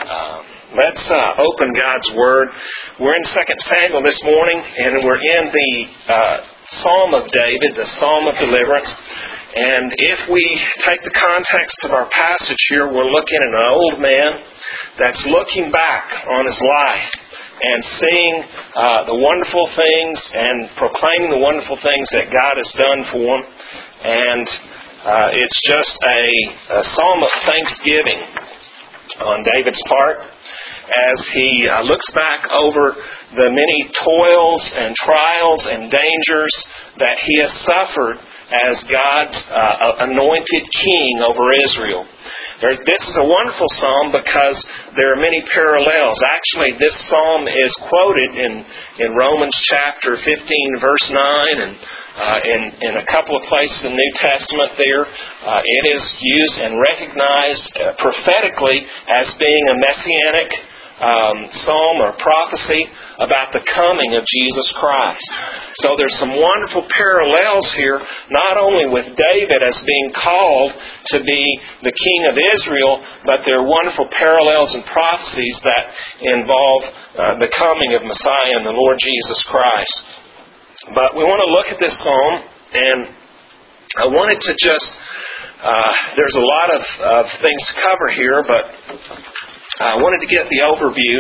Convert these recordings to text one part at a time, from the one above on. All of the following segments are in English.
Let's open God's Word. We're in 2 Samuel this morning, and we're in the Psalm of David, the Psalm of Deliverance. And if we take the context of our passage here, we're looking at an old man that's looking back on his life and seeing the wonderful things and proclaiming the wonderful things that God has done for him. And it's just a psalm of thanksgiving on David's part as he looks back over the many toils and trials and dangers that he has suffered as God's anointed king over Israel. This is a wonderful psalm because there are many parallels. Actually, this psalm is quoted in Romans chapter 15, verse 9, and in a couple of places in the New Testament there. It is used and recognized prophetically as being a messianic psalm or prophecy about the coming of Jesus Christ. So there's some wonderful parallels here, not only with David as being called to be the king of Israel, but there are wonderful parallels and prophecies that involve the coming of Messiah and the Lord Jesus Christ. But we want to look at this psalm, and I wanted to just, there's a lot of things to cover here, but I wanted to get the overview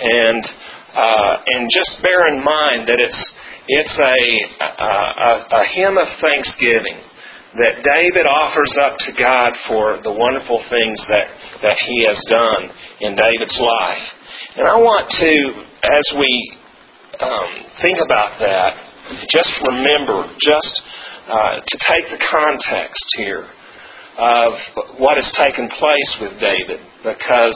and just bear in mind that it's a hymn of thanksgiving that David offers up to God for the wonderful things that he has done in David's life. And I want to, as we think about that, just remember, to take the context here of what has taken place with David, because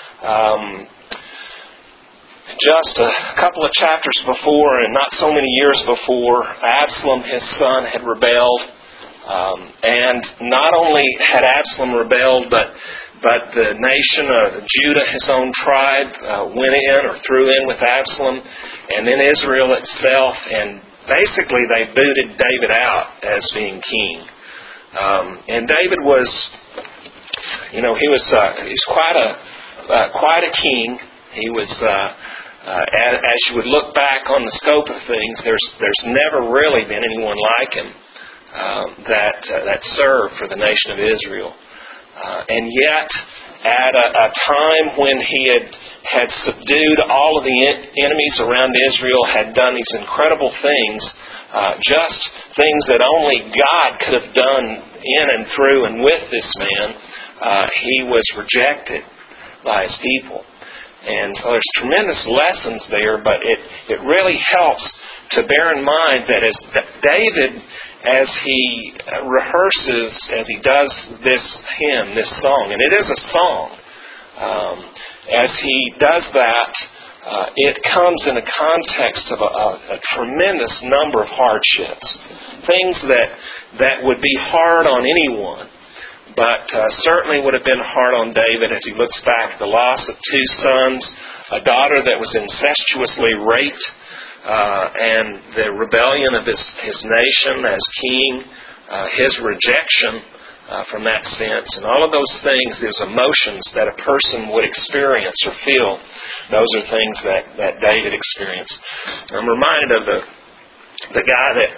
just a couple of chapters before, and not so many years before, Absalom, his son, had rebelled. And not only had Absalom rebelled, but the nation of Judah, his own tribe, went in or threw in with Absalom, and then Israel itself, and basically they booted David out as being king. And David was, he was quite a king. He was, as you would look back on the scope of things, there's never really been anyone like him that served for the nation of Israel. And yet, at a time when he had subdued all of the enemies around Israel, had done these incredible things, just things that only God could have done in and through and with this man, he was rejected by his people. And so there's tremendous lessons there, but it really helps to bear in mind that as David, as he rehearses, as he does this hymn, this song, and it is a song, as he does that, it comes in the context of a tremendous number of hardships, things that would be hard on anyone, but certainly would have been hard on David as he looks back at the loss of two sons, a daughter that was incestuously raped, and the rebellion of his nation as king, his rejection from that sense, and all of those things, those emotions that a person would experience or feel, those are things that David experienced. I'm reminded of the guy that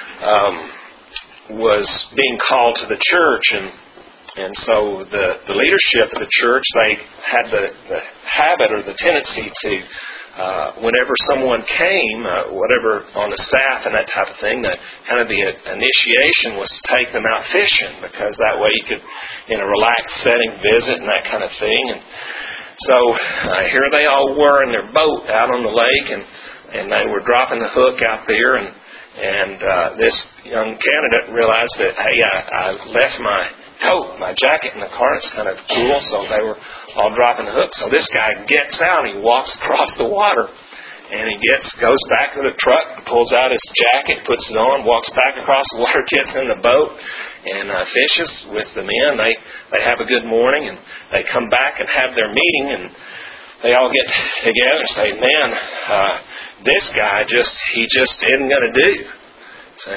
was being called to the church, and so the leadership of the church, they had the habit or the tendency to, whenever someone came, whatever on the staff and that type of thing, kind of the initiation was to take them out fishing, because that way you could, in a relaxed setting, visit and that kind of thing. And so here they all were in their boat out on the lake, and they were dropping the hook out there, and this young candidate realized that, hey, I left my coat, my jacket in the car. It's kind of cool, so they were all dropping the hook. So this guy gets out and he walks across the water, and he goes back to the truck, pulls out his jacket, puts it on, walks back across the water, gets in the boat, and fishes with the men. They have a good morning, and they come back and have their meeting, and they all get together and say, "Man, this guy just isn't going to do. So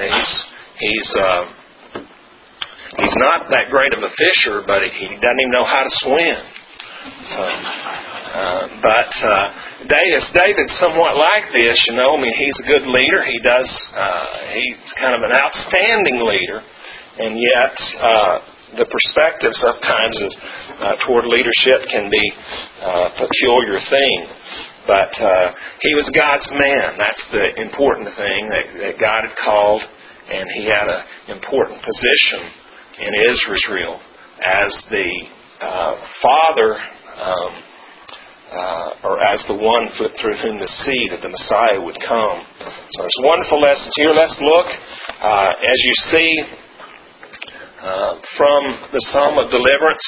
he's not that great of a fisher, but he doesn't even know how to swim." So David's somewhat like this, you know. I mean, he's a good leader. He's kind of an outstanding leader, and yet the perspective sometimes is, toward leadership can be a peculiar thing. But he was God's man. That's the important thing that God had called, and he had an important position in Israel as the father, or as the one through whom the seed of the Messiah would come. So there's wonderful lessons here. Let's look, as you see, from the Psalm of Deliverance.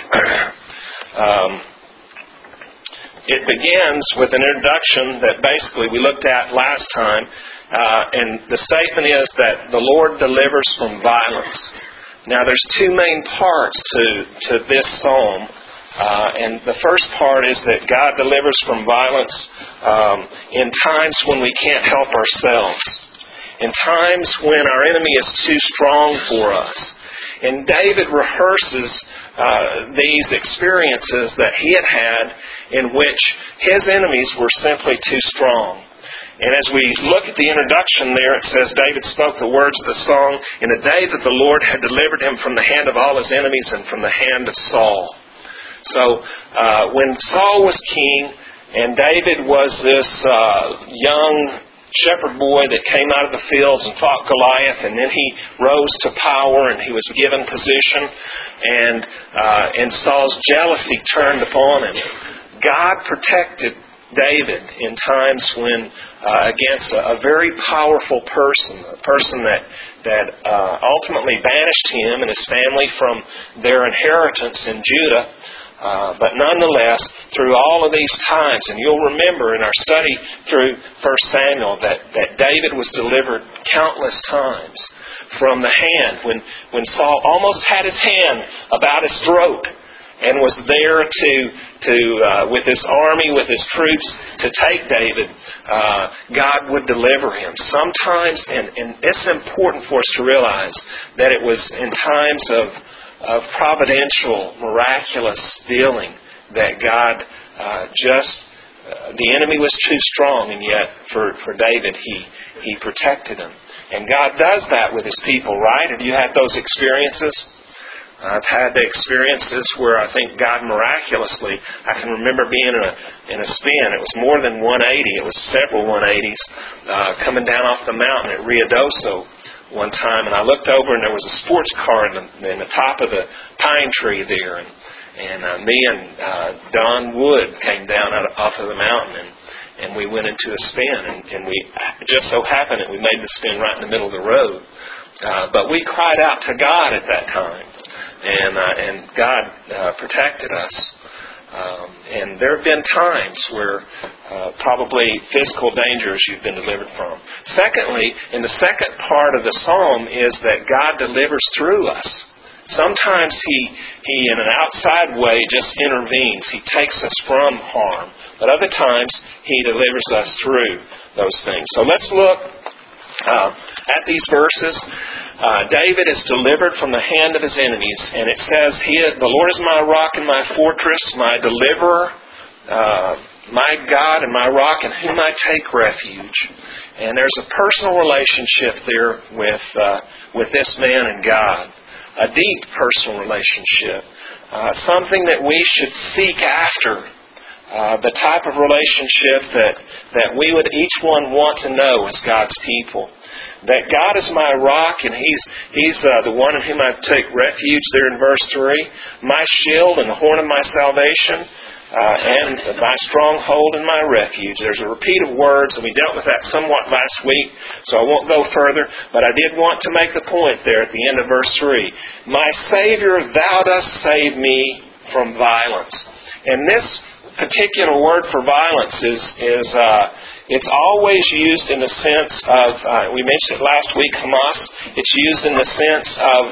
It begins with an introduction that basically we looked at last time, and the statement is that the Lord delivers from violence. Now there's two main parts to this psalm. And the first part is that God delivers from violence in times when we can't help ourselves, in times when our enemy is too strong for us. And David rehearses these experiences that he had in which his enemies were simply too strong. And as we look at the introduction there, it says, David spoke the words of the song in a day that the Lord had delivered him from the hand of all his enemies and from the hand of Saul. So when Saul was king and David was this young shepherd boy that came out of the fields and fought Goliath, and then he rose to power and he was given position, and Saul's jealousy turned upon him. God protected David in times when against a very powerful person, a person that ultimately banished him and his family from their inheritance in Judah. But nonetheless, through all of these times, and you'll remember in our study through 1 Samuel that David was delivered countless times from the hand when Saul almost had his hand about his throat and was there to with his army, with his troops, to take David. God would deliver him. Sometimes, and it's important for us to realize that it was in times of providential, miraculous dealing that God the enemy was too strong, and yet for David he protected him. And God does that with His people, right? Have you had those experiences? I've had the experiences where I think God miraculously, I can remember being in a spin. It was more than 180. It was several 180s coming down off the mountain at Rio Doso one time, and I looked over and there was a sports car in the top of the pine tree there, and me and Don Wood came down off of the mountain, and we went into a spin, and we just so happened that we made the spin right in the middle of the road. But we cried out to God at that time, and God protected us. And there have been times where probably physical dangers you've been delivered from. Secondly, in the second part of the psalm is that God delivers through us. Sometimes He in an outside way just intervenes. He takes us from harm. But other times He delivers us through those things. So let's look at these verses. David is delivered from the hand of his enemies, and it says, the Lord is my rock and my fortress, my deliverer, my God and my rock in whom I take refuge. And there's a personal relationship there with this man and God, a deep personal relationship, something that we should seek after. The type of relationship that we would each one want to know as God's people. That God is my rock, and He's the one in whom I take refuge there in verse 3. My shield and the horn of my salvation, and my stronghold and my refuge. There's a repeat of words, and we dealt with that somewhat last week, so I won't go further, but I did want to make the point there at the end of verse 3. My Savior, Thou dost save me from violence. And this particular word for violence is it's always used in the sense of, we mentioned it last week, Hamas. It's used in the sense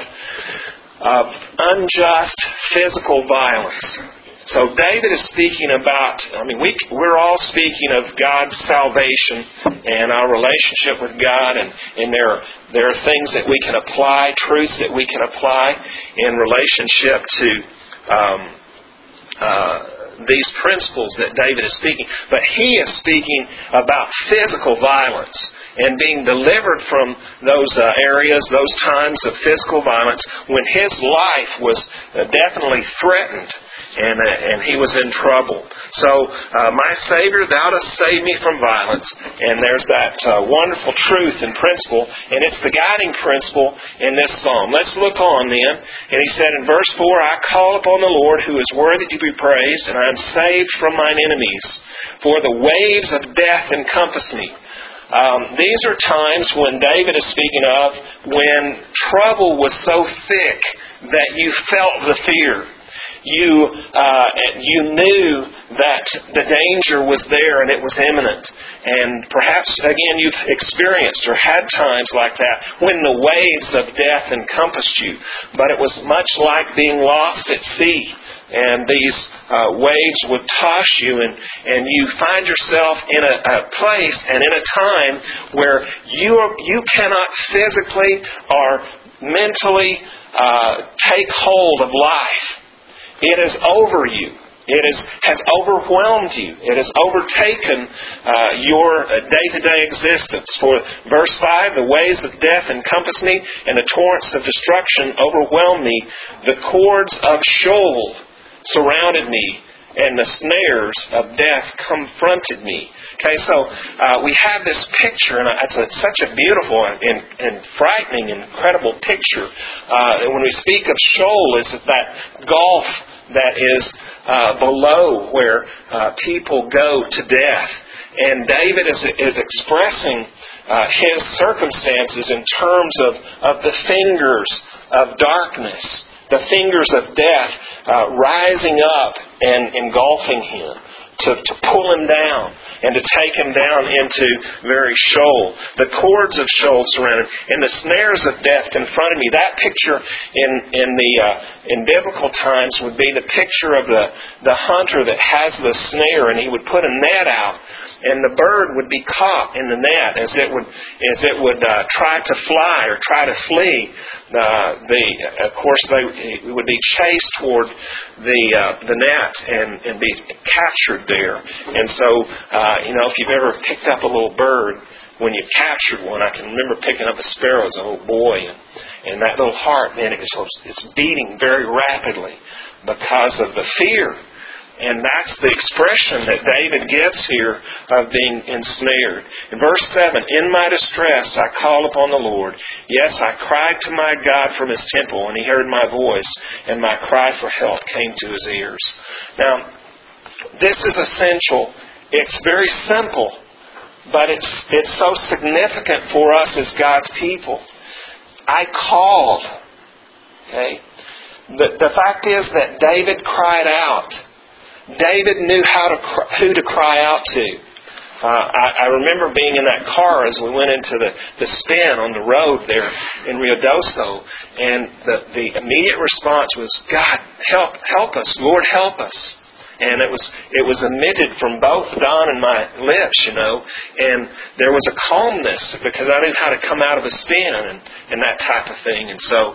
of unjust physical violence. So David is speaking about, we're all speaking of God's salvation and our relationship with God, and there are things that we can apply, truths that we can apply in relationship to these principles that David is speaking. But he is speaking about physical violence and being delivered from those areas, those times of physical violence when his life was definitely threatened. And he was in trouble. So, my Savior, Thou dost save me from violence. And there's that wonderful truth and principle. And it's the guiding principle in this psalm. Let's look on then. And he said in verse 4, I call upon the Lord who is worthy to be praised, and I am saved from mine enemies. For the waves of death encompass me. These are times when David is speaking of when trouble was so thick that you felt the fear. You knew that the danger was there and it was imminent. And perhaps, again, you've experienced or had times like that when the waves of death encompassed you. But it was much like being lost at sea. And these waves would toss you, and you find yourself in a place and in a time where you cannot physically or mentally take hold of life. It is over you. It has overwhelmed you. It has overtaken your day-to-day existence. For verse 5, the waves of death encompass me, and the torrents of destruction overwhelm me. The cords of Sheol surrounded me, and the snares of death confronted me. Okay, so we have this picture, and it's such a beautiful and frightening and incredible picture. When we speak of Sheol, it's that gulf that is below where people go to death. And David is expressing his circumstances in terms of the fingers of darkness, the fingers of death rising up and engulfing him to pull him down and to take him down into very Sheol. The cords of Sheol surrounded him, and the snares of death confronted me. That picture in biblical times would be the picture of the hunter that has the snare, and he would put a net out, and the bird would be caught in the net as it would try to fly or try to flee. Of course, they would be chased toward the net and be captured there. And so, if you've ever picked up a little bird, when you captured one, I can remember picking up a sparrow as a little boy, and that little heart, man, it's beating very rapidly because of the fear. And that's the expression that David gives here of being ensnared. In verse 7, in my distress I called upon the Lord. Yes, I cried to my God from His temple, and He heard my voice, and my cry for help came to His ears. Now, this is essential. It's very simple, but it's so significant for us as God's people. I called. Okay? The fact is that David cried out. David knew who to cry out to. I remember being in that car as we went into the spin on the road there in Ruidoso, and the immediate response was, God, help us, Lord, help us. And it was emitted from both Don and my lips, and there was a calmness because I knew how to come out of a spin and that type of thing. And so,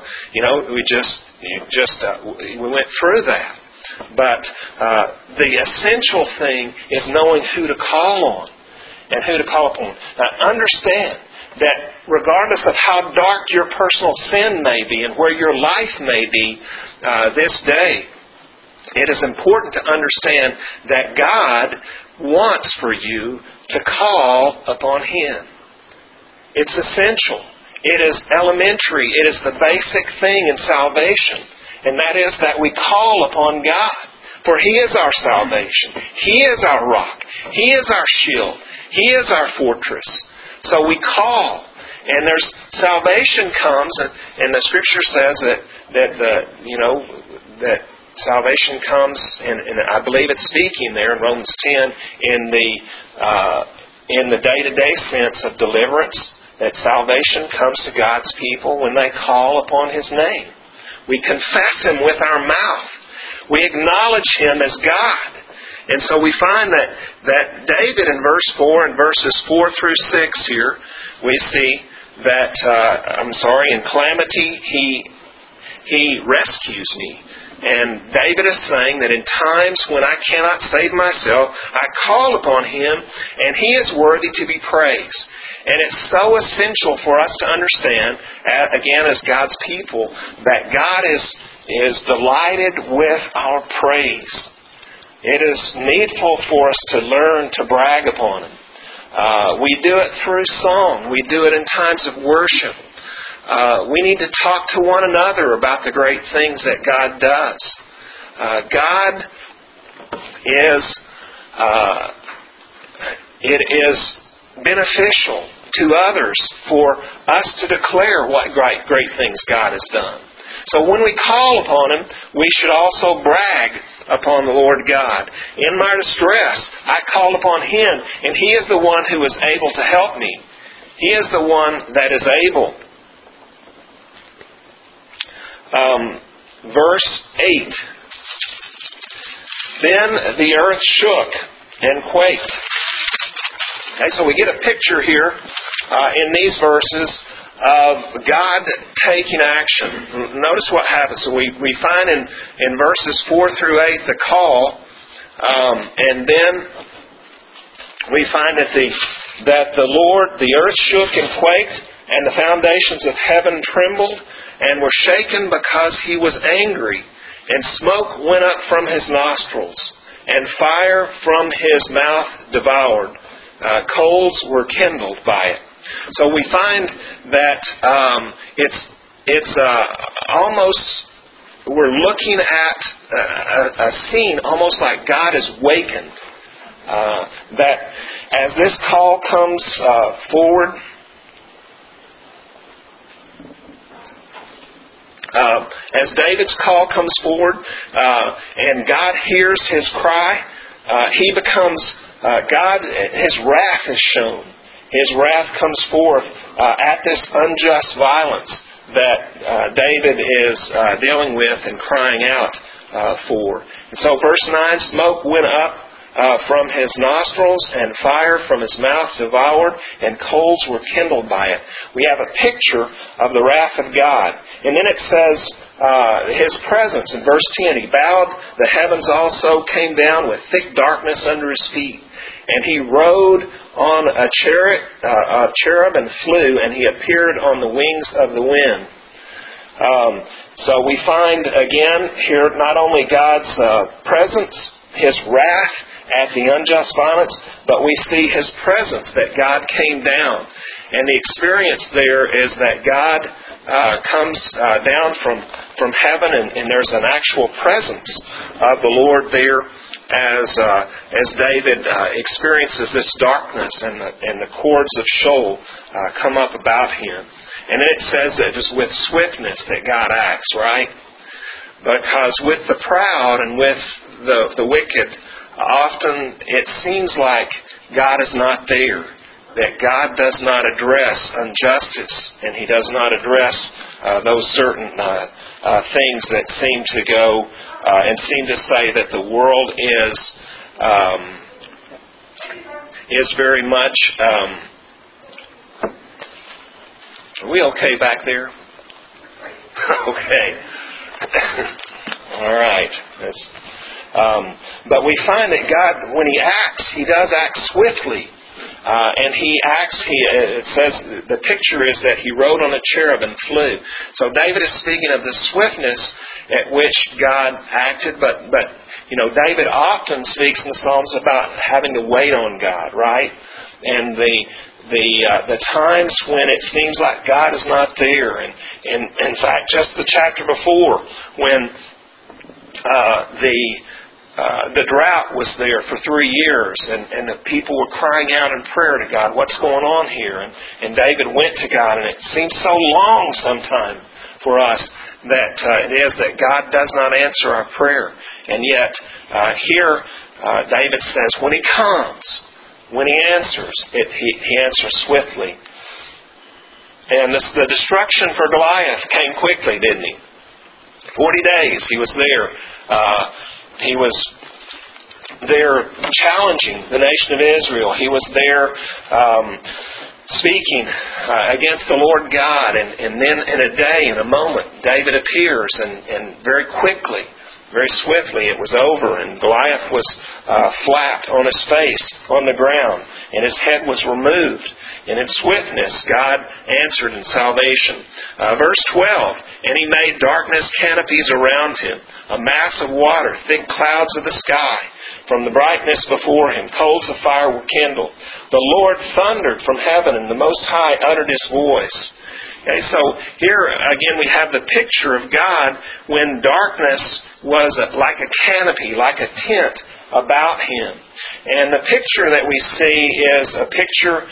we went through that. But the essential thing is knowing who to call on and who to call upon. Now, understand that regardless of how dark your personal sin may be and where your life may be this day, it is important to understand that God wants for you to call upon Him. It's essential. It is elementary. It is the basic thing in salvation. And that is that we call upon God. For He is our salvation. He is our rock. He is our shield. He is our fortress. So we call. And there's salvation comes, and the Scripture says that salvation comes, and I believe it's speaking there in Romans 10 in the day-to-day sense of deliverance, that salvation comes to God's people when they call upon His name. We confess Him with our mouth. We acknowledge Him as God. And so we find that David in verse 4 and verses 4 through 6 here, we see that, in calamity, He rescues me. And David is saying that in times when I cannot save myself, I call upon Him, and He is worthy to be praised. And it's so essential for us to understand, again as God's people, that God is delighted with our praise. It is needful for us to learn to brag upon Him. We do it through song. We do it in times of worship. We need to talk to one another about the great things that God does. God it is beneficial to others for us to declare what great things God has done. So when we call upon Him, we should also brag upon the Lord God. In my distress, I call upon Him, and He is the one who is able to help me. He is the one that is able. Verse 8. Then the earth shook and quaked. Okay, so we get a picture here in these verses of God taking action. Notice what happens. So we find in verses 4 through 8 the call, and then we find that the earth shook and quaked, and the foundations of heaven trembled and were shaken because He was angry, and smoke went up from His nostrils, and fire from His mouth devoured. Coals were kindled by it. So we find that it's almost, we're looking at a scene almost like God is wakened. That as this call comes forward, as David's call comes forward, and God hears his cry, he becomes, His wrath is shown. His wrath comes forth at this unjust violence that David is dealing with and crying out for. And so verse 9, smoke went up from His nostrils, and fire from His mouth devoured, and coals were kindled by it. We have a picture of the wrath of God. And then it says, His presence, in verse 10, He bowed, the heavens also came down with thick darkness under His feet. And He rode on a cherub and flew, and He appeared on the wings of the wind. So we find again here not only God's presence, His wrath at the unjust violence, but we see His presence, that God came down. And the experience there is that God comes down from heaven, and there's an actual presence of the Lord there as David experiences this darkness, and the cords of Sheol come up about him. And then it says that it is with swiftness that God acts, right? Because with the proud and with the wicked, often it seems like God is not there, that God does not address injustice, and He does not address those certain things that seem to go and seem to say that the world is very much... are we okay back there? Okay. All right. But we find that God, when He acts, He does act swiftly. And He acts, it says, the picture is that He rode on a cherub and flew. So David is speaking of the swiftness at which God acted, but David often speaks in the Psalms about having to wait on God, right? And the times when it seems like God is not there. And in fact, just the chapter before, when the drought was there for 3 years, and the people were crying out in prayer to God, what's going on here? And David went to God, and it seems so long sometimes for us that it is that God does not answer our prayer. And yet, here David says, when He comes, when He answers, He answers swiftly. And the destruction for Goliath came quickly, didn't he? 40 days He was there. He was there challenging the nation of Israel. He was there speaking against the Lord God, and then in a day, in a moment, David appears, and very quickly, very swiftly, it was over, and Goliath was flat on his face on the ground, and his head was removed. And in swiftness, God answered in salvation. Verse 12, and he made darkness canopies around him, a mass of water, thick clouds of the sky. From the brightness before him, coals of fire were kindled. The Lord thundered from heaven, and the Most High uttered His voice. Okay, so here again we have the picture of God when darkness was like a canopy, like a tent about Him. And the picture that we see is a picture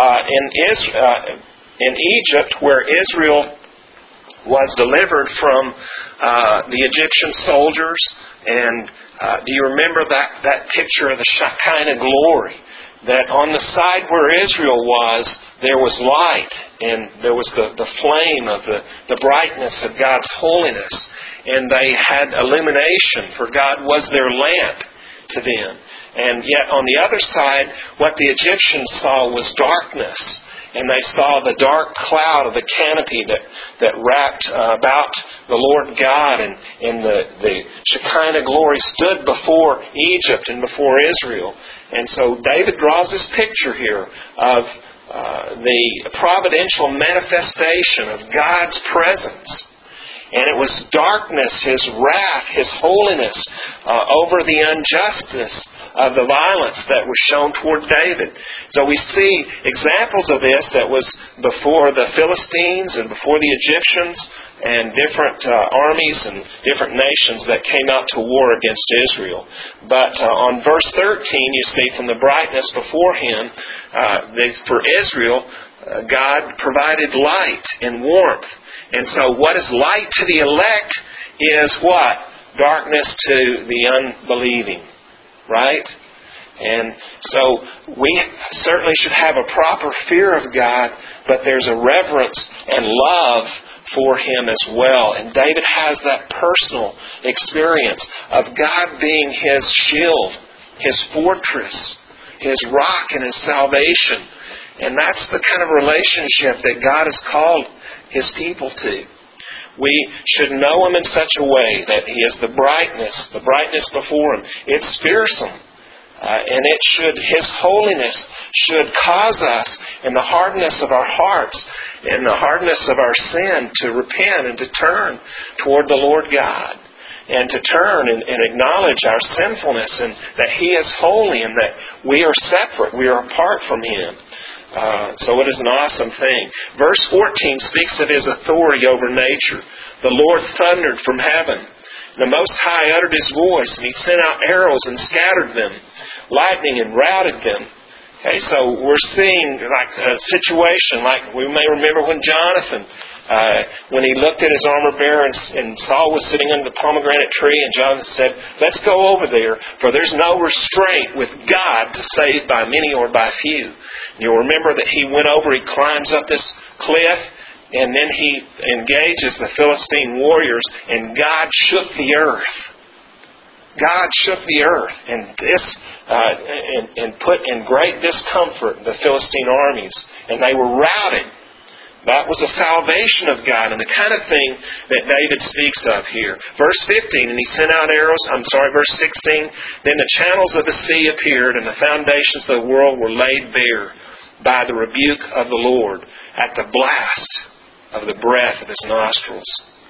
in Egypt, where Israel was delivered from the Egyptian soldiers. And do you remember that picture of the Shekinah glory? That on the side where Israel was, there was light, and there was the flame of the brightness of God's holiness. And they had illumination, for God was their lamp to them. And yet on the other side, what the Egyptians saw was darkness. And they saw the dark cloud of the canopy that wrapped about the Lord God, and the Shekinah glory stood before Egypt and before Israel. And so David draws this picture here of the providential manifestation of God's presence. And it was darkness, His wrath, His holiness over the injustice of the violence that was shown toward David. So we see examples of this that was before the Philistines and before the Egyptians and different armies and different nations that came out to war against Israel. But on verse 13, you see from the brightness before him, for Israel, God provided light and warmth. And so what is light to the elect is what? Darkness to the unbelieving. Right? And so we certainly should have a proper fear of God, but there's a reverence and love for Him as well. And David has that personal experience of God being his shield, his fortress, his rock and his salvation. And that's the kind of relationship that God has called His people to. We should know Him in such a way that He is the brightness before Him. It's fearsome. And His holiness should cause us, in the hardness of our hearts, in the hardness of our sin, to repent and to turn toward the Lord God. And to turn and acknowledge our sinfulness, and that He is holy, and that we are separate, we are apart from Him. So it is an awesome thing. Verse 14 speaks of His authority over nature. The Lord thundered from heaven. The Most High uttered His voice, and He sent out arrows and scattered them, lightning and routed them. Okay, so we're seeing like a situation like we may remember when Jonathan, when he looked at his armor bearer and Saul was sitting under the pomegranate tree, and Jonathan said, "Let's go over there, for there's no restraint with God to save by many or by few." You'll remember that he went over, he climbs up this cliff, and then he engages the Philistine warriors, and God shook the earth. God shook the earth and put in great discomfort the Philistine armies, and they were routed. That was the salvation of God, and the kind of thing that David speaks of here. Verse 15, and he sent out arrows. Verse 16, then the channels of the sea appeared, and the foundations of the world were laid bare by the rebuke of the Lord at the blast of the breath of His nostrils.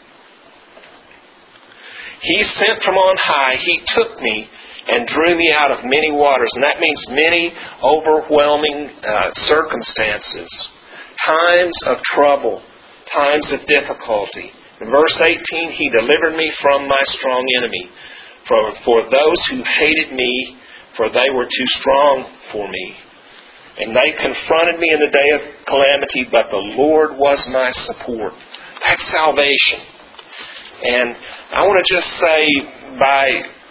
He sent from on high, He took me and drew me out of many waters. And that means many overwhelming circumstances. Times of trouble. Times of difficulty. In verse 18, He delivered me from my strong enemy. For those who hated me, for they were too strong for me. And they confronted me in the day of calamity, but the Lord was my support. That's salvation. And I want to just say, by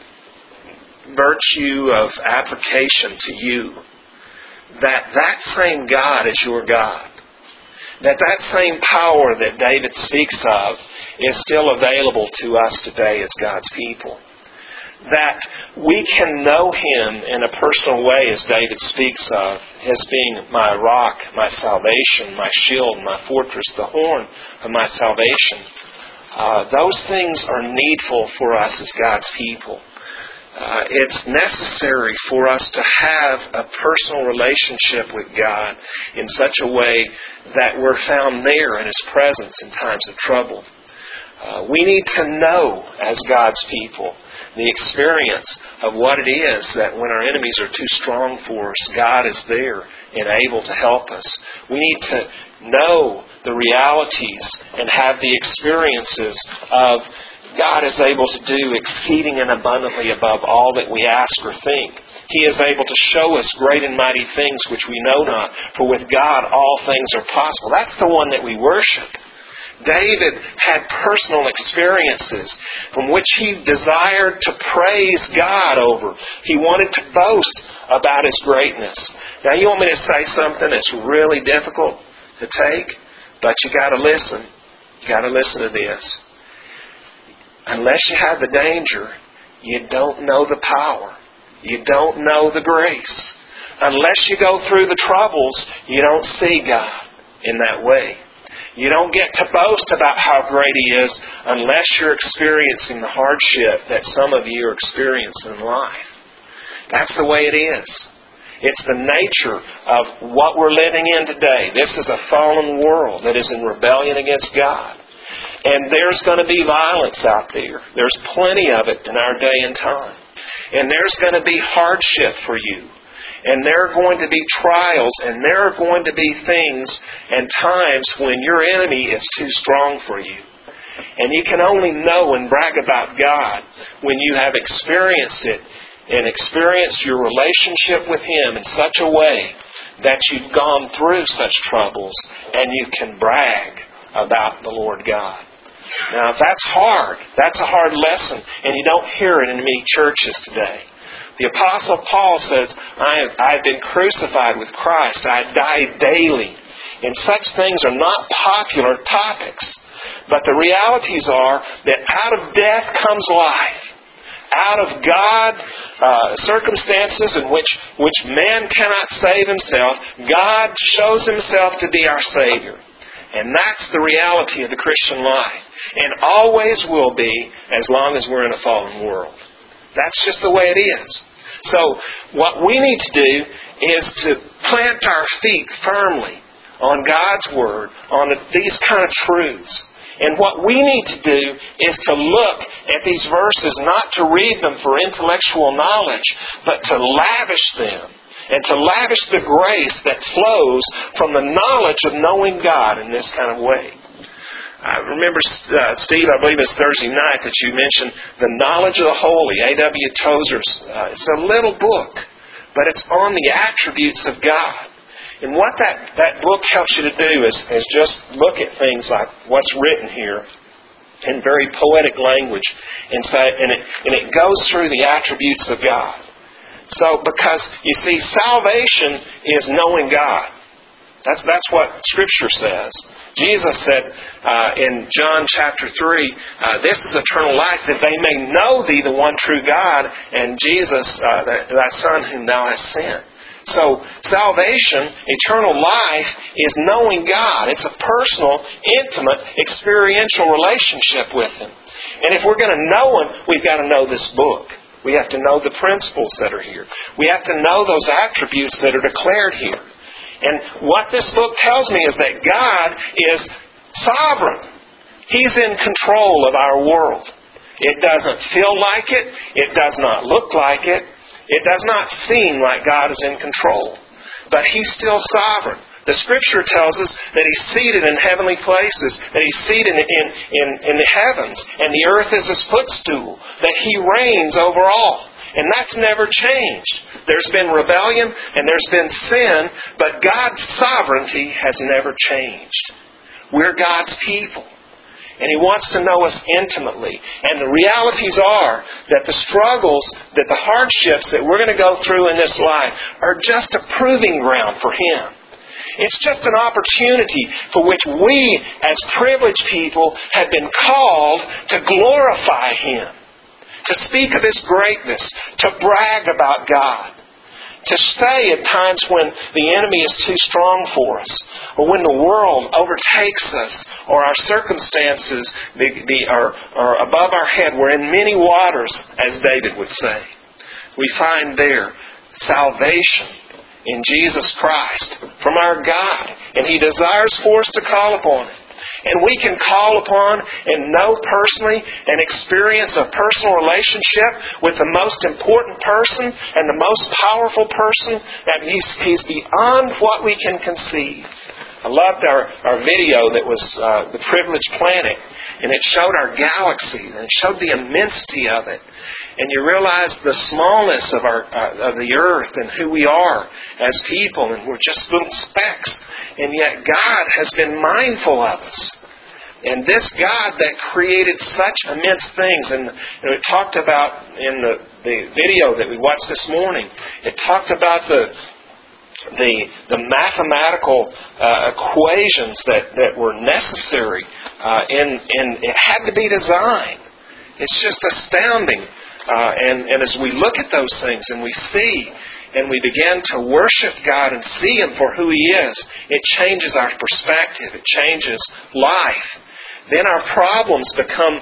virtue of application to you, that same God is your God. That same power that David speaks of is still available to us today as God's people. that we can know Him in a personal way, as David speaks of, as being my rock, my salvation, my shield, my fortress, the horn of my salvation. Those things are needful for us as God's people. It's necessary for us to have a personal relationship with God in such a way that we're found there in His presence in times of trouble. We need to know, as God's people, the experience of what it is that when our enemies are too strong for us, God is there and able to help us. We need to know the realities and have the experiences of God is able to do exceeding and abundantly above all that we ask or think. He is able to show us great and mighty things which we know not, for with God all things are possible. That's the one that we worship. David had personal experiences from which he desired to praise God over. He wanted to boast about His greatness. Now, you want me to say something that's really difficult to take, but you got to listen. You got to listen to this. Unless you have the danger, you don't know the power. You don't know the grace. Unless you go through the troubles, you don't see God in that way. You don't get to boast about how great He is unless you're experiencing the hardship that some of you are experiencing in life. That's the way it is. It's the nature of what we're living in today. This is a fallen world that is in rebellion against God. And there's going to be violence out there. There's plenty of it in our day and time. And there's going to be hardship for you. And there are going to be trials, and there are going to be things and times when your enemy is too strong for you. And you can only know and brag about God when you have experienced it and experienced your relationship with Him in such a way that you've gone through such troubles and you can brag about the Lord God. Now, that's hard. That's a hard lesson, and you don't hear it in many churches today. The Apostle Paul says, I have been crucified with Christ. I die daily. And such things are not popular topics. But the realities are that out of death comes life. Out of God, circumstances in which man cannot save himself, God shows Himself to be our Savior. And that's the reality of the Christian life. And always will be as long as we're in a fallen world. That's just the way it is. So what we need to do is to plant our feet firmly on God's Word, on these kind of truths. And what we need to do is to look at these verses, not to read them for intellectual knowledge, but to lavish them. And to lavish the grace that flows from the knowledge of knowing God in this kind of way. I remember, Steve, I believe it's Thursday night that you mentioned The Knowledge of the Holy, A.W. Tozer's. It's a little book, but it's on the attributes of God. And what that book helps you to do is just look at things like what's written here in very poetic language, and it goes through the attributes of God. So, because, you see, salvation is knowing God. That's what Scripture says. Jesus said in John chapter 3, this is eternal life, that they may know Thee, the one true God, and Jesus, Thy Son, whom Thou hast sent. So, salvation, eternal life, is knowing God. It's a personal, intimate, experiential relationship with Him. And if we're going to know Him, we've got to know this book. We have to know the principles that are here. We have to know those attributes that are declared here. And what this book tells me is that God is sovereign. He's in control of our world. It doesn't feel like it. It does not look like it. It does not seem like God is in control. But He's still sovereign. The Scripture tells us that He's seated in heavenly places, that He's seated in the heavens, and the earth is His footstool, that He reigns over all. And that's never changed. There's been rebellion and there's been sin, but God's sovereignty has never changed. We're God's people. And He wants to know us intimately. And the realities are that the struggles, that the hardships that we're going to go through in this life are just a proving ground for Him. It's just an opportunity for which we, as privileged people, have been called to glorify Him. to speak of His greatness, to brag about God, to stay at times when the enemy is too strong for us, or when the world overtakes us, or our circumstances are above our head. We're in many waters, as David would say. We find there salvation in Jesus Christ from our God, and He desires for us to call upon Him. And we can call upon and know personally and experience a personal relationship with the most important person and the most powerful person, that He's beyond what we can conceive. I loved our video that was The Privileged Planet, and it showed our galaxy, and it showed the immensity of it. And you realize the smallness of the earth and who we are as people, and we're just little specks. And yet God has been mindful of us. And this God that created such immense things, and it talked about in the video that we watched this morning, it talked about the mathematical equations that were necessary, and it had to be designed. It's just astounding. And as we look at those things and we see and we begin to worship God and see Him for who He is, it changes our perspective. It changes life. Then our problems become,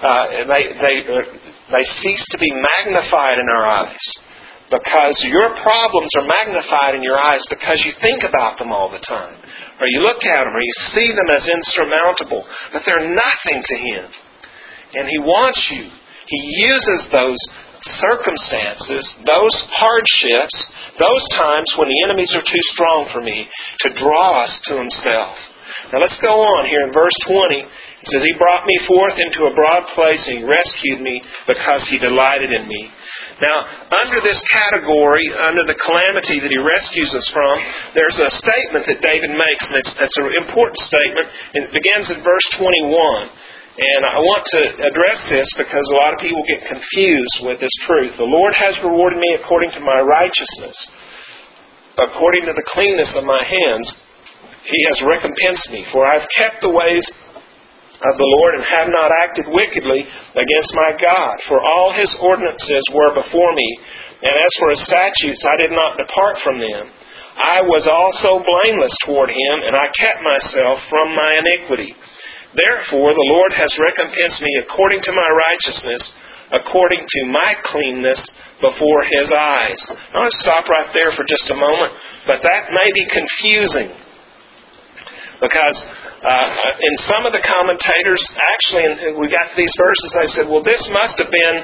they cease to be magnified in our eyes. Because your problems are magnified in your eyes because you think about them all the time. Or you look at them or you see them as insurmountable. But they're nothing to Him. And He wants you. He uses those circumstances, those hardships, those times when the enemies are too strong for me, to draw us to Himself. Now let's go on here in verse 20. It says, He brought me forth into a broad place and He rescued me because He delighted in me. Now, under this category, under the calamity that He rescues us from, there's a statement that David makes, and it's an important statement. It begins in verse 21. And I want to address this because a lot of people get confused with this truth. The Lord has rewarded me according to my righteousness. According to the cleanness of my hands, He has recompensed me. For I have kept the ways of the Lord and have not acted wickedly against my God. For all His ordinances were before me, and as for His statutes, I did not depart from them. I was also blameless toward Him, and I kept myself from my iniquity. Therefore, the Lord has recompensed me according to my righteousness, according to my cleanness before His eyes. I want to stop right there for just a moment, but that may be confusing. Because in some of the commentators, actually, we got to these verses, they said, well, this must have been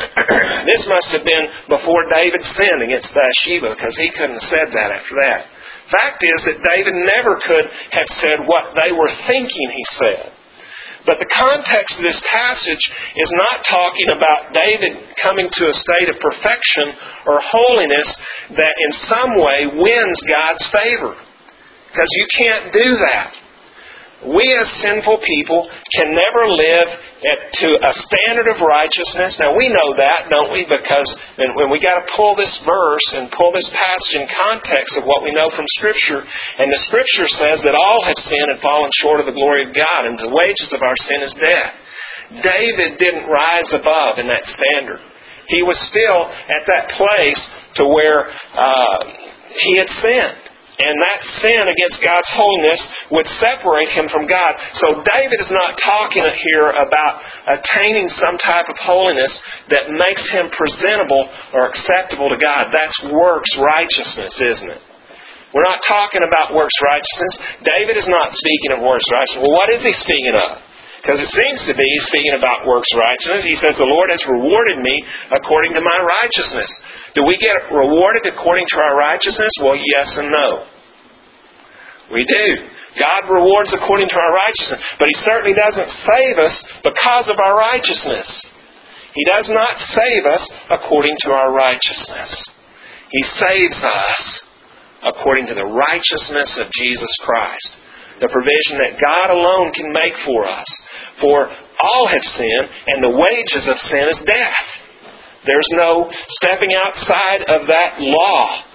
before David sinned against Bathsheba, because he couldn't have said that after that. Fact is that David never could have said what they were thinking he said. But the context of this passage is not talking about David coming to a state of perfection or holiness that in some way wins God's favor. Because you can't do that. We as sinful people can never live to a standard of righteousness. Now we know that, don't we? Because when we got to pull this verse and pull this passage in context of what we know from Scripture. And the Scripture says that all have sinned and fallen short of the glory of God, and the wages of our sin is death. David didn't rise above in that standard. He was still at that place to where he had sinned. And that sin against God's holiness would separate him from God. So David is not talking here about attaining some type of holiness that makes him presentable or acceptable to God. That's works righteousness, isn't it? We're not talking about works righteousness. David is not speaking of works righteousness. Well, what is he speaking of? Because it seems to be he's speaking about works righteousness. He says, the Lord has rewarded me according to my righteousness. Do we get rewarded according to our righteousness? Well, yes and no. We do. God rewards according to our righteousness. But He certainly doesn't save us because of our righteousness. He does not save us according to our righteousness. He saves us according to the righteousness of Jesus Christ. The provision that God alone can make for us. For all have sinned, and the wages of sin is death. There's no stepping outside of that law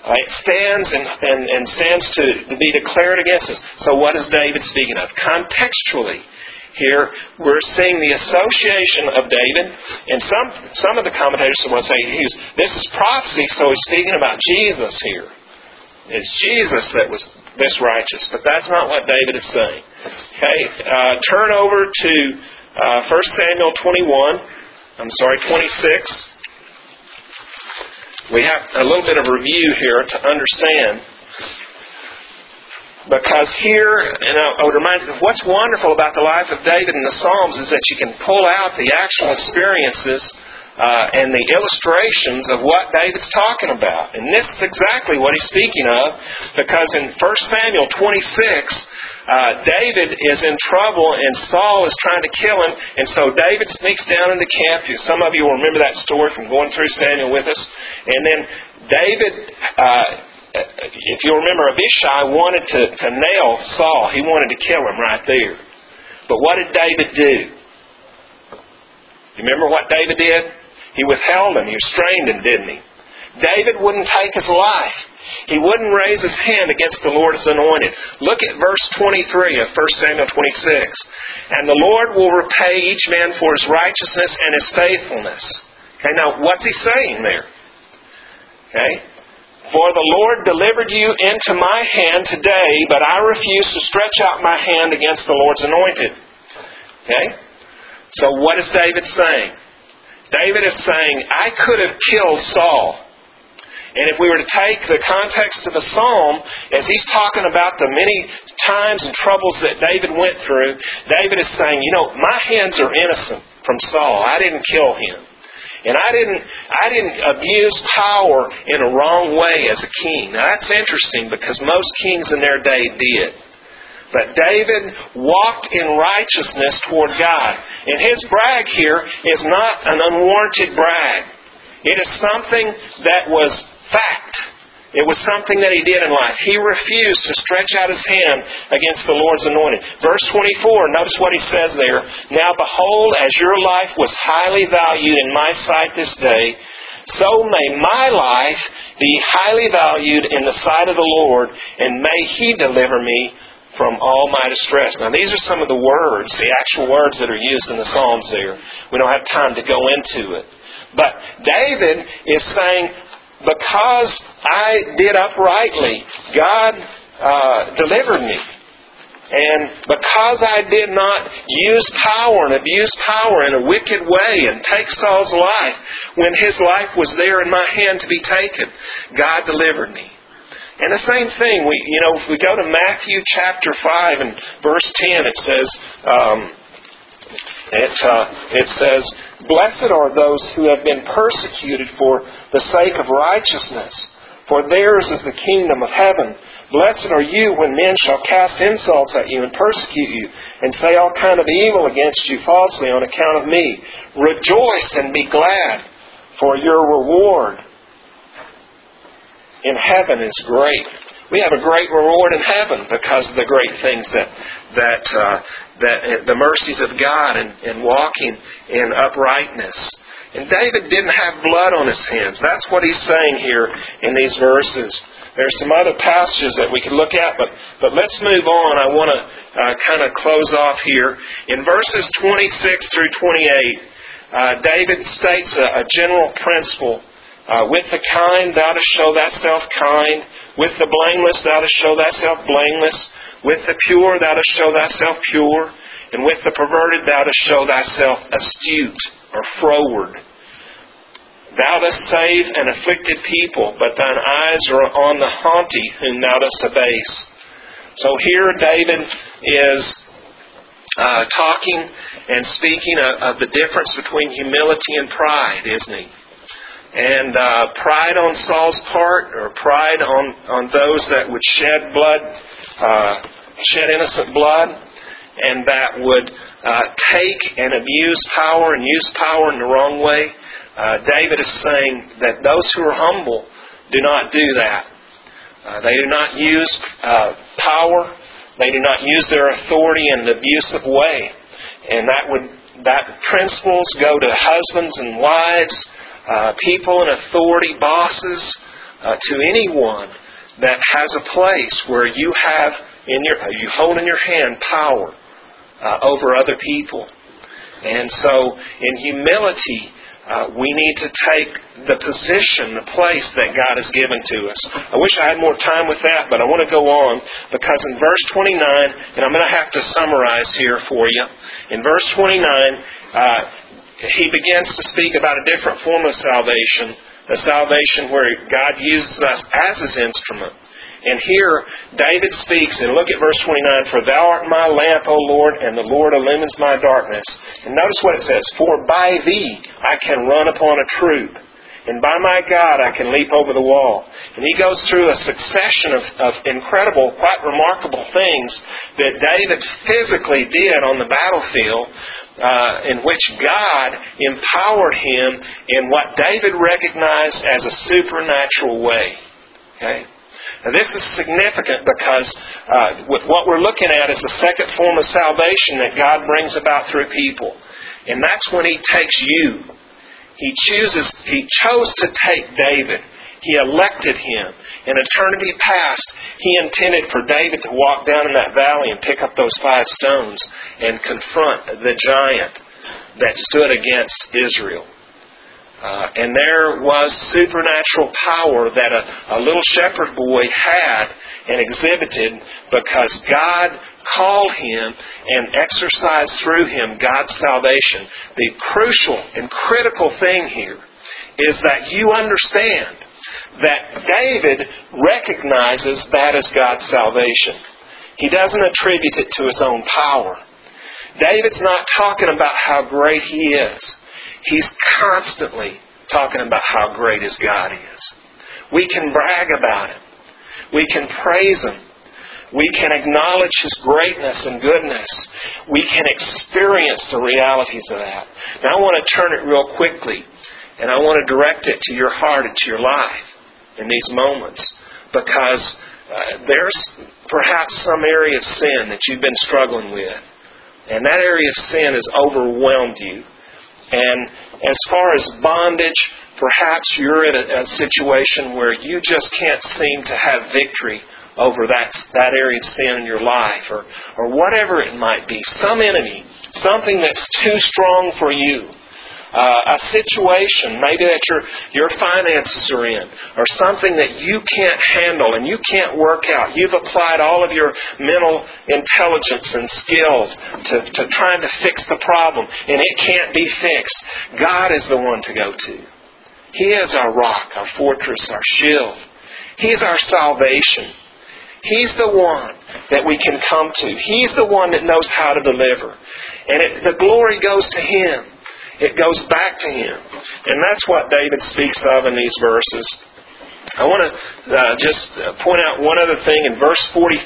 It stands and stands to be declared against us. So what is David speaking of? Contextually, here we're seeing the association of David, and some of the commentators will say this is prophecy, so he's speaking about Jesus here. It's Jesus that was this righteous, but that's not what David is saying. Okay, turn over to 1 Samuel 26. We have a little bit of review here to understand, because here, and I would remind you, what's wonderful about the life of David in the Psalms is that you can pull out the actual experiences and the illustrations of what David's talking about. And this is exactly what he's speaking of, because in 1 Samuel 26, David is in trouble and Saul is trying to kill him, and so David sneaks down into camp. Some of you will remember that story from going through Samuel with us. And then David, if you remember, Abishai wanted to nail Saul. He wanted to kill him right there. But what did David do? You remember what David did? He withheld him. He restrained him, didn't he? David wouldn't take his life. He wouldn't raise his hand against the Lord's anointed. Look at verse 23 of 1 Samuel 26. And the Lord will repay each man for his righteousness and his faithfulness. Okay, now what's he saying there? Okay? For the Lord delivered you into my hand today, but I refuse to stretch out my hand against the Lord's anointed. Okay? So what is David saying? David is saying, I could have killed Saul. And if we were to take the context of the psalm, as he's talking about the many times and troubles that David went through, David is saying, my hands are innocent from Saul. I didn't kill him. And I didn't abuse power in a wrong way as a king. Now that's interesting, because most kings in their day did. But David walked in righteousness toward God. And his brag here is not an unwarranted brag. It is something that was fact. It was something that he did in life. He refused to stretch out his hand against the Lord's anointed. Verse 24, notice what he says there. Now behold, as your life was highly valued in my sight this day, so may my life be highly valued in the sight of the Lord, and may He deliver me from all my distress. Now these are some of the words, the actual words that are used in the Psalms there. We don't have time to go into it. But David is saying, because I did uprightly, God delivered me. And because I did not use power and abuse power in a wicked way and take Saul's life, when his life was there in my hand to be taken, God delivered me. And the same thing, if we go to Matthew chapter 5 and verse 10, it says, Blessed are those who have been persecuted for the sake of righteousness, for theirs is the kingdom of heaven. Blessed are you when men shall cast insults at you and persecute you, and say all kind of evil against you falsely on account of me. Rejoice and be glad, for your reward in heaven is great. We have a great reward in heaven because of the great things that the mercies of God and walking in uprightness. And David didn't have blood on his hands. That's what he's saying here in these verses. There's some other passages that we could look at, but let's move on. I want to kind of close off here. In verses 26 through 28, David states a general principle. With the kind thou dost show thyself kind. With the blameless thou dost show thyself blameless. With the pure thou dost show thyself pure. And with the perverted thou dost show thyself astute or froward. Thou dost save an afflicted people, but thine eyes are on the haughty whom thou dost abase. So here David is talking and speaking of the difference between humility and pride, isn't he? And pride on Saul's part, or pride on those that would shed blood, shed innocent blood, and that would take and abuse power and use power in the wrong way. David is saying that those who are humble do not do that. They do not use power. They do not use their authority in an abusive way. And that principles go to husbands and wives, people in authority, bosses, to anyone that has a place where you have you hold in your hand power over other people. And so, in humility, we need to take the position, the place that God has given to us. I wish I had more time with that, but I want to go on, because in verse 29, and I'm going to have to summarize here for you. In verse 29, he begins to speak about a different form of salvation, a salvation where God uses us as His instrument. And here, David speaks, and look at verse 29, "For thou art my lamp, O Lord, and the Lord illumines my darkness." And notice what it says, "For by thee I can run upon a troop, and by my God I can leap over the wall." And he goes through a succession of incredible, quite remarkable things that David physically did on the battlefield, in which God empowered him in what David recognized as a supernatural way. Okay? Now, this is significant because what we're looking at is the second form of salvation that God brings about through people. And that's when He takes you. He chose to take David. He elected him. In eternity past, He intended for David to walk down in that valley and pick up those 5 stones and confront the giant that stood against Israel. And there was supernatural power that a little shepherd boy had and exhibited, because God called him and exercised through him God's salvation. The crucial and critical thing here is that you understand that David recognizes that as God's salvation. He doesn't attribute it to his own power. David's not talking about how great he is. He's constantly talking about how great his God is. We can brag about Him. We can praise Him. We can acknowledge His greatness and goodness. We can experience the realities of that. Now I want to turn it real quickly, and I want to direct it to your heart and to your life in these moments, because there's perhaps some area of sin that you've been struggling with, and that area of sin has overwhelmed you. And as far as bondage, perhaps you're in a situation where you just can't seem to have victory over that area of sin in your life, or whatever it might be. Some enemy, something that's too strong for you. A situation, maybe that your finances are in, or something that you can't handle and you can't work out. You've applied all of your mental intelligence and skills to trying to fix the problem, and it can't be fixed. God is the one to go to. He is our rock, our fortress, our shield. He is our salvation. He's the one that we can come to. He's the one that knows how to deliver. And the glory goes to Him. It goes back to Him. And that's what David speaks of in these verses. I want to just point out one other thing. In verse 44,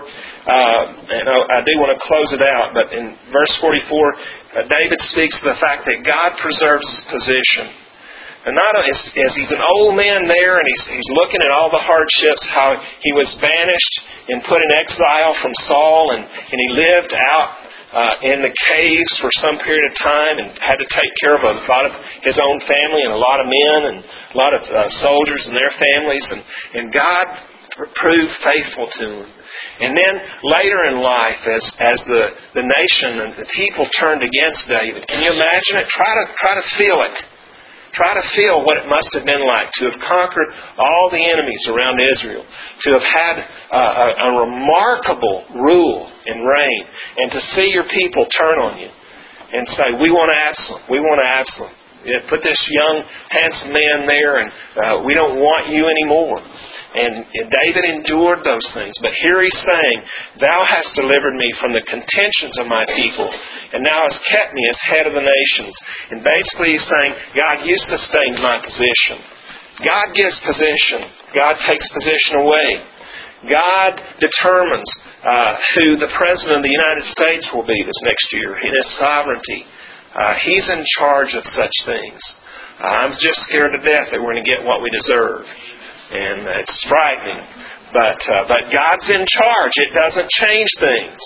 and I do want to close it out, but in verse 44, David speaks of the fact that God preserves His position. And not as he's an old man there, and he's looking at all the hardships, how he was banished and put in exile from Saul, and he lived out in the caves for some period of time and had to take care of a lot of his own family and a lot of men and a lot of soldiers and their families. And God proved faithful to him. And then later in life, as the nation and the people turned against David, can you imagine it? Try to feel it. Try to feel what it must have been like to have conquered all the enemies around Israel, to have had a remarkable rule and reign, and to see your people turn on you and say, "We want Absalom. We want Absalom. Put this young, handsome man there, and we don't want you anymore." And David endured those things. But here he's saying, "Thou hast delivered me from the contentions of my people, and Thou hast kept me as head of the nations." And basically he's saying, God, You sustained my position. God gives position. God takes position away. God determines who the President of the United States will be this next year in His sovereignty. He's in charge of such things. I'm just scared to death that we're going to get what we deserve. And it's frightening. But God's in charge. It doesn't change things.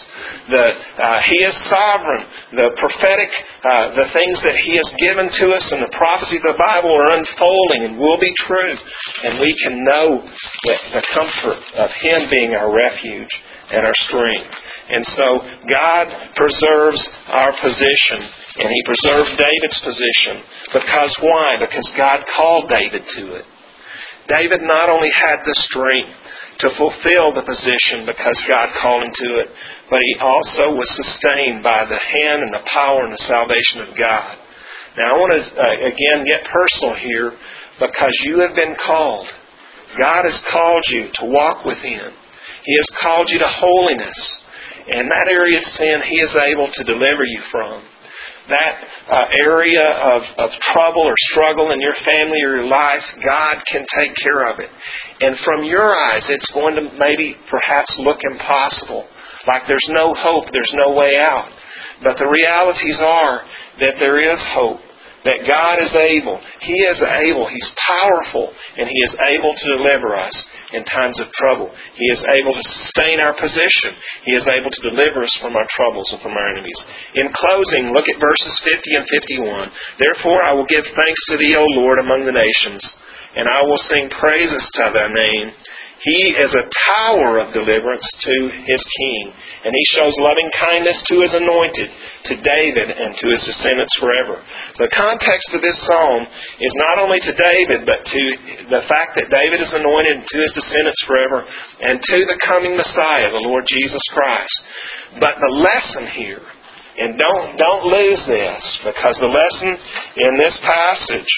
He is sovereign. The prophetic, the things that He has given to us in the prophecy of the Bible are unfolding and will be true. And we can know the comfort of Him being our refuge and our strength. And so God preserves our position. And He preserved David's position. Because why? Because God called David to it. David not only had the strength to fulfill the position because God called him to it, but he also was sustained by the hand and the power and the salvation of God. Now I want to, again, get personal here because you have been called. God has called you to walk with Him. He has called you to holiness. And that area of sin He is able to deliver you from. That area of trouble or struggle in your family or your life, God can take care of it. And from your eyes, it's going to maybe perhaps look impossible, like there's no hope, there's no way out. But the realities are that there is hope, that God is able. He is able. He's powerful, and He is able to deliver us in times of trouble. He is able to sustain our position. He is able to deliver us from our troubles and from our enemies. In closing, look at verses 50 and 51. Therefore I will give thanks to Thee, O Lord, among the nations, and I will sing praises to Thy name. He is a tower of deliverance to His king, and He shows loving kindness to His anointed, to David and to His descendants forever. The context of this psalm is not only to David, but to the fact that David is anointed to his descendants forever, and to the coming Messiah, the Lord Jesus Christ. But the lesson here, and don't lose this, because the lesson in this passage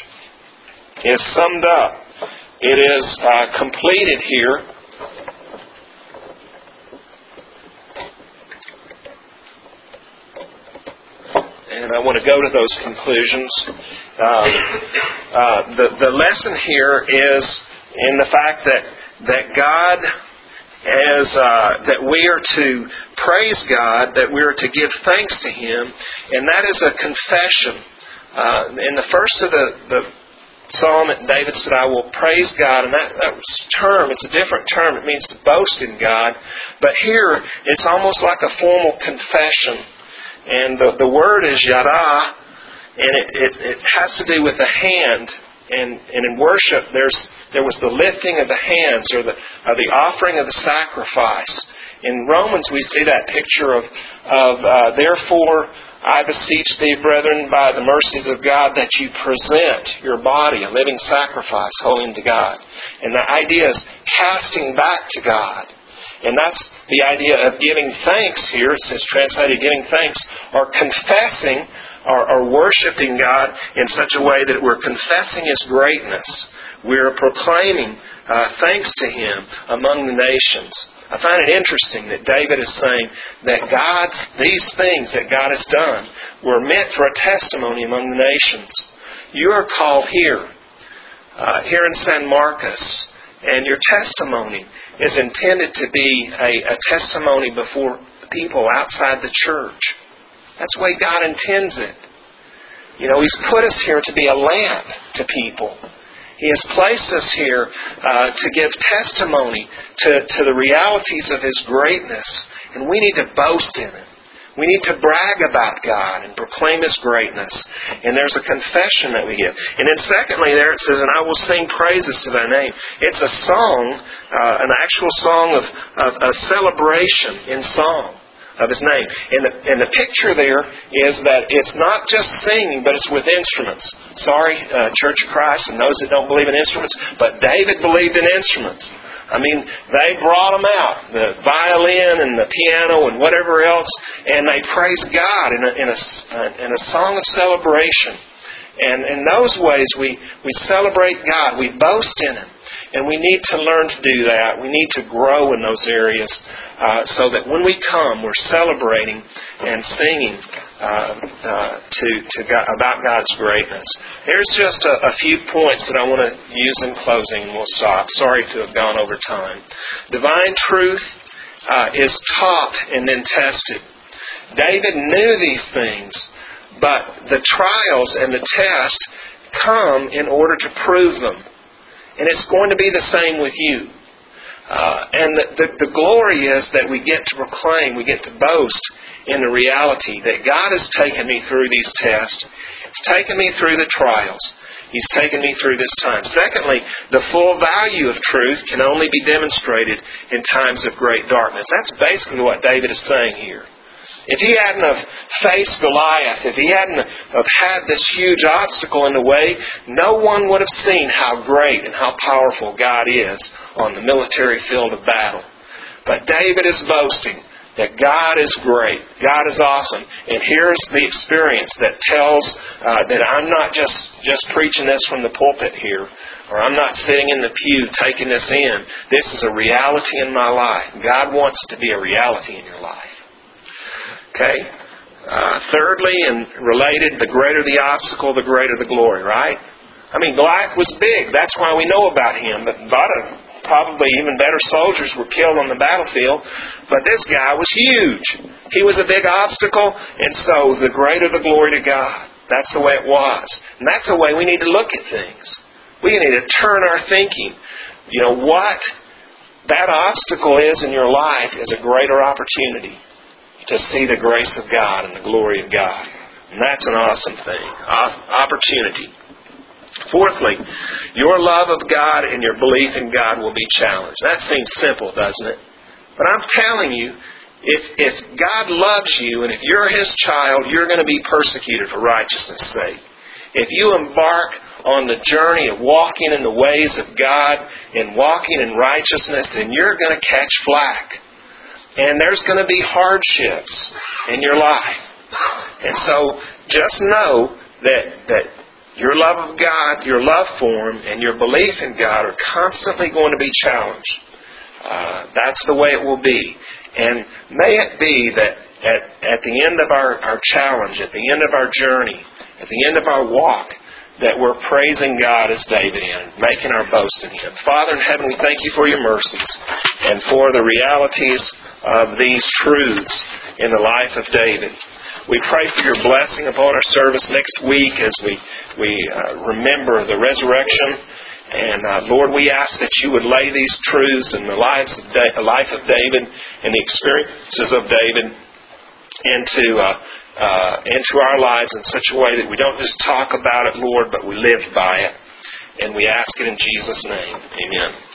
is summed up. It is completed here. And I want to go to those conclusions. The lesson here is in the fact that God is that we are to praise God, that we are to give thanks to Him, and that is a confession. In the first of the Psalm, David said, I will praise God. And that term, it's a different term. It means to boast in God. But here, it's almost like a formal confession. And the word is yada, and it has to do with the hand. And in worship, there was the lifting of the hands, or the offering of the sacrifice. In Romans, we see that picture of therefore, I beseech thee, brethren, by the mercies of God, that you present your body a living sacrifice, holy unto God. And the idea is casting back to God. And that's the idea of giving thanks here. It says translated giving thanks, or confessing, or worshiping God in such a way that we're confessing His greatness. We're proclaiming thanks to Him among the nations. I find it interesting that David is saying that these things that God has done were meant for a testimony among the nations. You are called here in San Marcos, and your testimony is intended to be a testimony before people outside the church. That's the way God intends it. He's put us here to be a lamp to people. He has placed us here to give testimony to the realities of His greatness. And we need to boast in it. We need to brag about God and proclaim His greatness. And there's a confession that we give. And then secondly there it says, and I will sing praises to Thy name. It's a song, an actual song of a celebration in song of His name. And the picture there is that it's not just singing, but it's with instruments. Sorry, Church of Christ and those that don't believe in instruments, but David believed in instruments. I mean, they brought them out, the violin and the piano and whatever else, and they praised God in a song of celebration. And in those ways, we celebrate God. We boast in Him. And we need to learn to do that. We need to grow in those areas so that when we come, we're celebrating and singing to God, about God's greatness. There's just a few points that I want to use in closing, and we'll stop. Sorry to have gone over time. Divine truth is taught and then tested. David knew these things, but the trials and the test come in order to prove them. And it's going to be the same with you. And the glory is that we get to proclaim, we get to boast in the reality that God has taken me through these tests. He's taken me through the trials. He's taken me through this time. Secondly, the full value of truth can only be demonstrated in times of great darkness. That's basically what David is saying here. If he hadn't have faced Goliath, if he hadn't have had this huge obstacle in the way, no one would have seen how great and how powerful God is on the military field of battle. But David is boasting that God is great, God is awesome, and here's the experience that tells that I'm not just preaching this from the pulpit here, or I'm not sitting in the pew taking this in. This is a reality in my life. God wants it to be a reality in your life. Okay? Thirdly, and related, the greater the obstacle, the greater the glory, right? I mean, Goliath was big. That's why we know about him. But a lot of probably even better soldiers were killed on the battlefield. But this guy was huge. He was a big obstacle, and so the greater the glory to God. That's the way it was. And that's the way we need to look at things. We need to turn our thinking. You know, what that obstacle is in your life is a greater opportunity to see the grace of God and the glory of God. And that's an awesome thing. Opportunity. Fourthly, your love of God and your belief in God will be challenged. That seems simple, doesn't it? But I'm telling you, if God loves you and if you're His child, you're going to be persecuted for righteousness' sake. If you embark on the journey of walking in the ways of God and walking in righteousness, then you're going to catch flack. And there's going to be hardships in your life. And so just know that your love of God, your love for Him, and your belief in God are constantly going to be challenged. That's the way it will be. And may it be that at the end of our challenge, at the end of our journey, at the end of our walk, that we're praising God as David in, making our boast in Him. Father in heaven, we thank You for Your mercies and for the realities of these truths in the life of David. We pray for Your blessing upon our service next week as we remember the resurrection. And Lord, we ask that You would lay these truths in the life of David and the experiences of David into our lives in such a way that we don't just talk about it, Lord, but we live by it. And we ask it in Jesus' name. Amen.